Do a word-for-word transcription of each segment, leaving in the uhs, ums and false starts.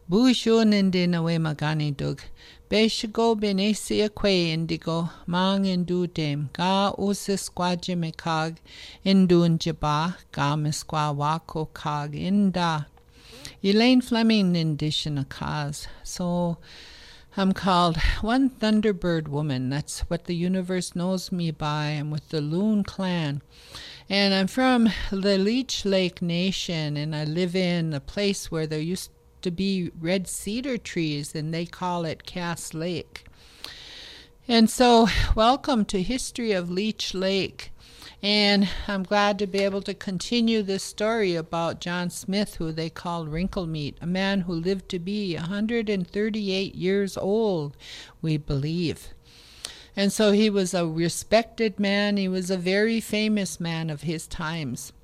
Busho ninde na we magani dug. Beshigo benesia que indigo, mang indudem, ga usis squaje me cog, indun jaba, ga mesqua wako cog inda. Elaine Fleming indition a cause. So I'm called One Thunderbird Woman. That's what the universe knows me by. I'm with the Loon clan. And I'm from the Leech Lake Nation, and I live in a place where there used to be red cedar trees, and they call it Cass Lake. And so, welcome to History of Leech Lake. And I'm glad to be able to continue this story about John Smith, who they called Wrinkle Meat, a man who lived to be one hundred thirty-eight years old, we believe. And so he was a respected man. He was a very famous man of his times.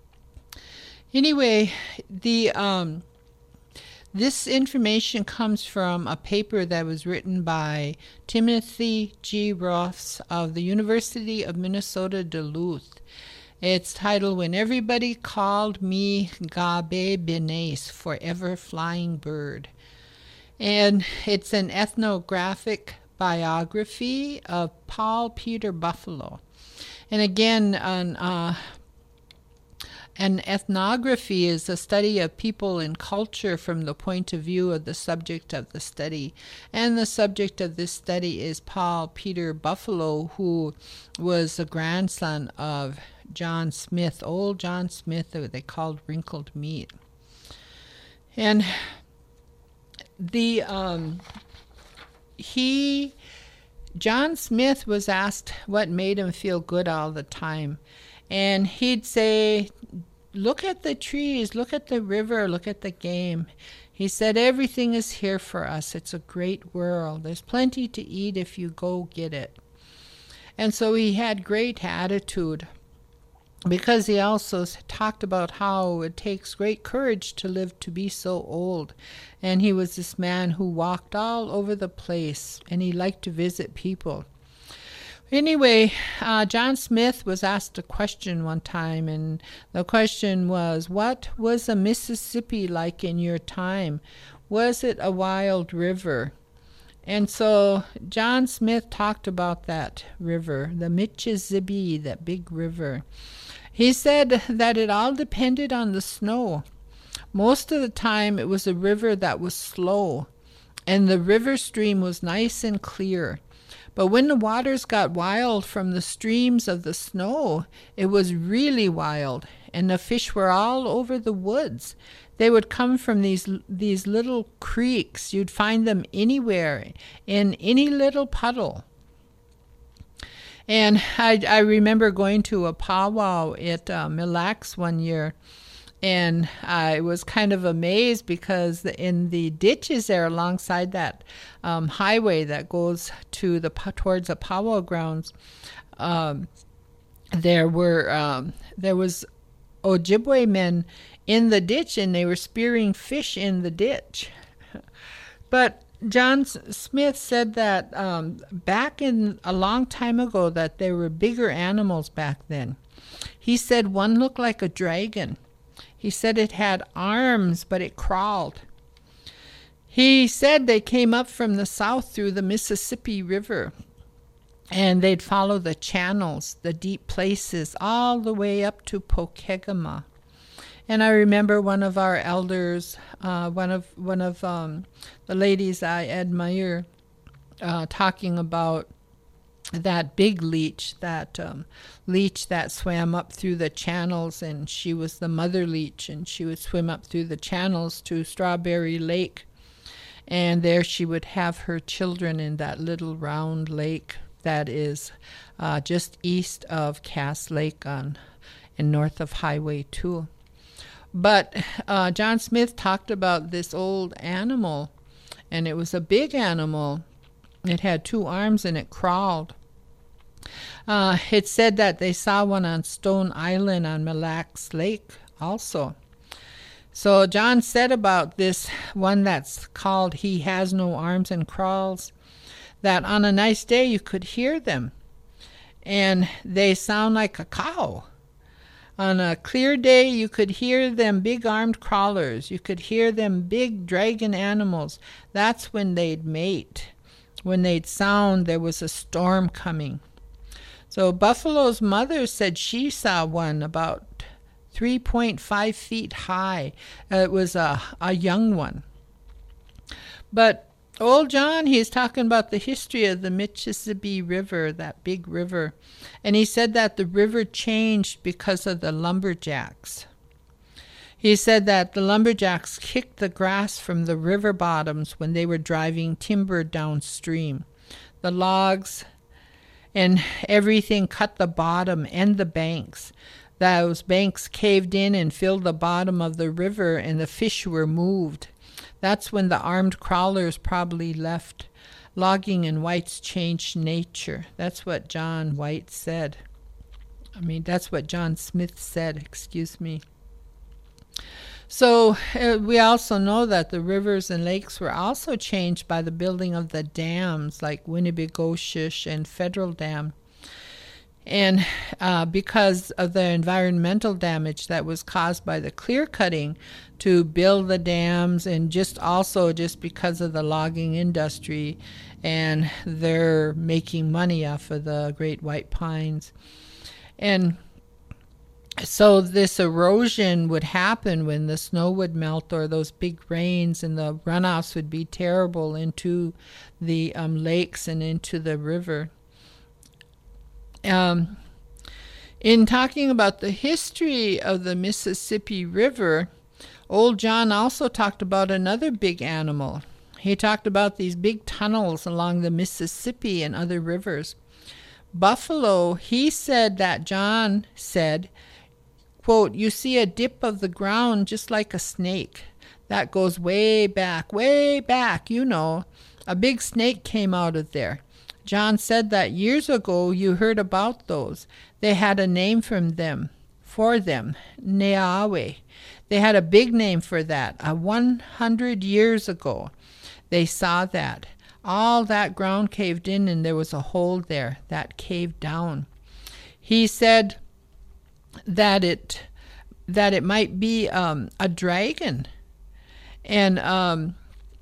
Anyway, the um, this information comes from a paper that was written by Timothy G. Roths of the University of Minnesota Duluth. It's titled When Everybody Called Me Gabe Benes, Forever Flying Bird. And it's an ethnographic biography of Paul Peter Buffalo. And again, on uh, An ethnography is a study of people and culture from the point of view of the subject of the study. And the subject of this study is Paul Peter Buffalo, who was the grandson of John Smith, old John Smith, who they called Wrinkled Meat. And the um, he, John Smith was asked what made him feel good all the time. And he'd say, look at the trees, look at the river, look at the game. He said, everything is here for us. It's a great world. There's plenty to eat if you go get it. And so he had great attitude, because he also talked about how it takes great courage to live to be so old. And he was this man who walked all over the place, and he liked to visit people. Anyway, uh, John Smith was asked a question one time, and the question was, what was the Mississippi like in your time? Was it a wild river? And so John Smith talked about that river, the Mississippi, that big river. He said that it all depended on the snow. Most of the time it was a river that was slow, and the river stream was nice and clear. But when the waters got wild from the streams of the snow, it was really wild, and the fish were all over the woods. They would come from these these little creeks. You'd find them anywhere, in any little puddle. And I, I remember going to a powwow at uh, Mille Lacs one year, and I was kind of amazed because in the ditches there alongside that um, highway that goes to the towards the powwow grounds, um, there were um, there was Ojibwe men in the ditch, and they were spearing fish in the ditch. But John Smith said that um, back in a long time ago that there were bigger animals back then. He said one looked like a dragon. He said it had arms, but it crawled. He said they came up from the south through the Mississippi River, and they'd follow the channels, the deep places, all the way up to Pokegama. And I remember one of our elders, uh, one of one of um, the ladies I admire, uh, talking about that big leech, that um, leech that swam up through the channels, and she was the mother leech, and she would swim up through the channels to Strawberry Lake, and there she would have her children in that little round lake that is uh, just east of Cass Lake on and north of Highway two. But uh, John Smith talked about this old animal, and it was a big animal. It had two arms and it crawled. Uh, it said that they saw one on Stone Island on Mille Lacs Lake also. So John said about this one that's called He Has No Arms and Crawls, that on a nice day you could hear them, and they sound like a cow. On a clear day, you could hear them big armed crawlers. You could hear them big dragon animals. That's when they'd mate. When they'd sound, there was a storm coming. So Buffalo's mother said she saw one about three point five feet high. Uh, it was a, a young one. But old John, he's talking about the history of the Mississippi River, that big river. And he said that the river changed because of the lumberjacks. He said that the lumberjacks kicked the grass from the river bottoms when they were driving timber downstream. The logs and everything cut the bottom and the banks. Those banks caved in and filled the bottom of the river, and the fish were moved. That's when the armed crawlers probably left. Logging and whites changed nature. That's what John White said. I mean, that's what John Smith said, excuse me. So uh, we also know that the rivers and lakes were also changed by the building of the dams like Winnebegoshish and Federal Dam. And uh, because of the environmental damage that was caused by the clear cutting to build the dams, and just also just because of the logging industry, and they're making money off of the great white pines. And so this erosion would happen when the snow would melt, or those big rains, and the runoffs would be terrible into the um, lakes and into the river. Um, in talking about the history of the Mississippi River, old John also talked about another big animal. He talked about these big tunnels along the Mississippi and other rivers. Buffalo, he said that John said, quote, "You see a dip of the ground just like a snake. That goes way back, way back, you know. A big snake came out of there. John said that years ago you heard about those. They had a name from them, for them, Neawe. They had a big name for that. A one hundred years ago, they saw that. All that ground caved in, and there was a hole there that caved down. He said that it that it might be um, a dragon, and um,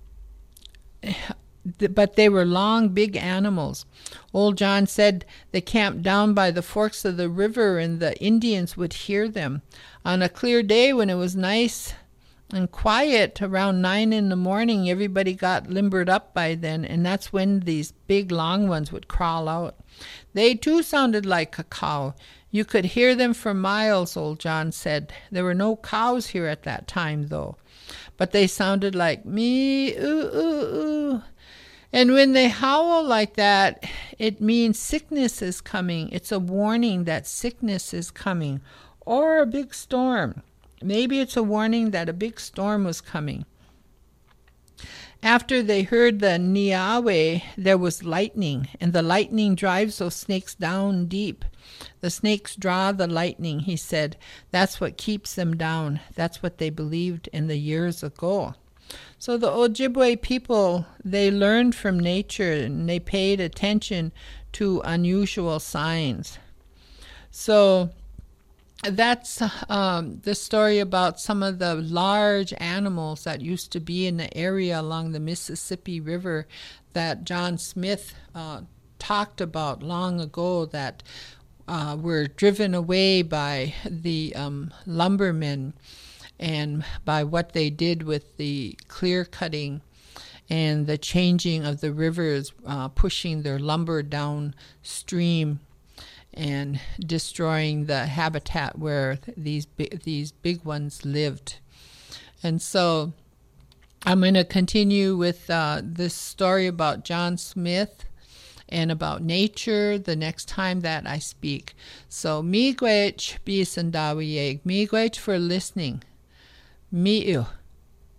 but they were long, big animals. Old John said they camped down by the forks of the river, and the Indians would hear them. On a clear day when it was nice and quiet, around nine in the morning, everybody got limbered up by then, and that's when these big, long ones would crawl out. They, too, sounded like a cow. You could hear them for miles, old John said. There were no cows here at that time, though. But they sounded like me, ooh, ooh, ooh. And when they howl like that, it means sickness is coming. It's a warning that sickness is coming, or a big storm. Maybe it's a warning that a big storm was coming. After they heard the Neawe, there was lightning, and the lightning drives those snakes down deep. The snakes draw the lightning, he said. That's what keeps them down. That's what they believed in the years ago. So the Ojibwe people, they learned from nature, and they paid attention to unusual signs. So that's um, the story about some of the large animals that used to be in the area along the Mississippi River that John Smith uh, talked about long ago, that uh, were driven away by the um, lumbermen and by what they did with the clear cutting and the changing of the rivers, uh, pushing their lumber downstream and destroying the habitat where these big, these big ones lived. And so I'm going to continue with uh, this story about John Smith and about nature the next time that I speak. So miigwech bisandawiyeg, miigwech for listening. Mi'u.